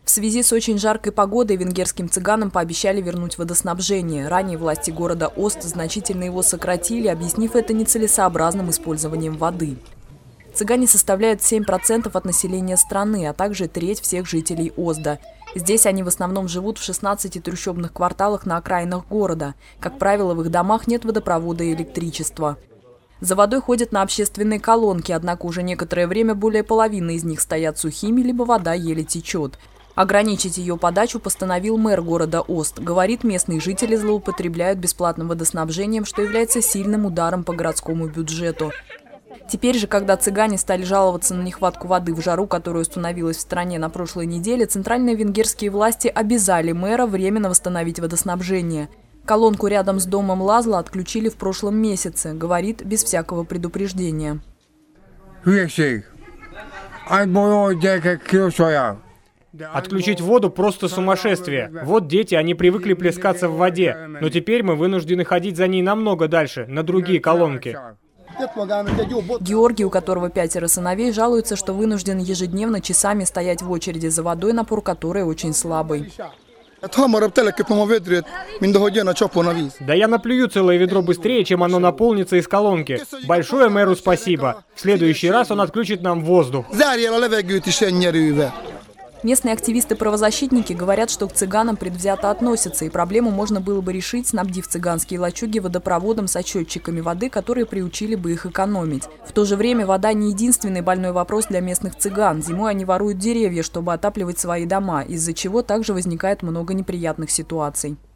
В связи с очень жаркой погодой венгерским цыганам пообещали вернуть водоснабжение. Ранее власти города Ост значительно его сократили, объяснив это нецелесообразным использованием воды. Цыгане составляют 7% от населения страны, а также треть всех жителей Озда. Здесь они в основном живут в 16 трущобных кварталах на окраинах города. Как правило, в их домах нет водопровода и электричества. За водой ходят на общественные колонки, однако уже некоторое время более половины из них стоят сухими, либо вода еле течет. Ограничить ее подачу постановил мэр города Ост. Говорит, местные жители злоупотребляют бесплатным водоснабжением, что является сильным ударом по городскому бюджету. Теперь же, когда цыгане стали жаловаться на нехватку воды в жару, которая установилась в стране на прошлой неделе, центральные венгерские власти обязали мэра временно восстановить водоснабжение. Колонку рядом с домом Лазла отключили в прошлом месяце, говорит, без всякого предупреждения. Отключить воду – просто сумасшествие. Вот дети, они привыкли плескаться в воде, но теперь мы вынуждены ходить за ней намного дальше, на другие колонки. Георгий, у которого 5 сыновей, жалуется, что вынужден ежедневно часами стоять в очереди за водой, напор которой очень слабый. Да я наплюю целое ведро быстрее, чем оно наполнится из колонки. Большое мэру спасибо. В следующий раз он отключит нам воздух. Местные активисты-правозащитники говорят, что к цыганам предвзято относятся, и проблему можно было бы решить, снабдив цыганские лачуги водопроводом со счетчиками воды, которые приучили бы их экономить. В то же время вода не единственный больной вопрос для местных цыган. Зимой они воруют деревья, чтобы отапливать свои дома, из-за чего также возникает много неприятных ситуаций.